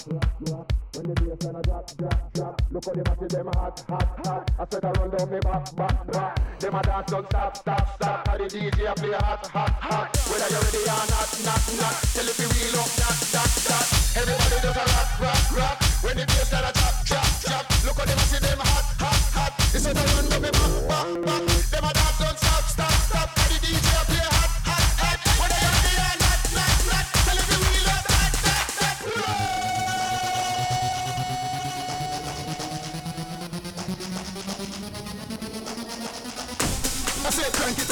When the bassline a drop, drop, drop. Look how the massive them hot, hot, hot. I said I run down me back, back, back. Them a dance don't stop, stop, stop. And the DJ a play hot, hot, hot. Whether you ready or not, not, not. Tell if you real up, that, that, that. Everybody does a rock, rock, rock. When the bassline a drop, drop, drop. Look how the massive them hot, hot, hot. I said I run down me back, back, back. Them a dance don't stop, stop, stop. And the DJ a play hot, hot, hot. Whether you ready or not, not, not. Tell if you real up, that, that, that. I say crank it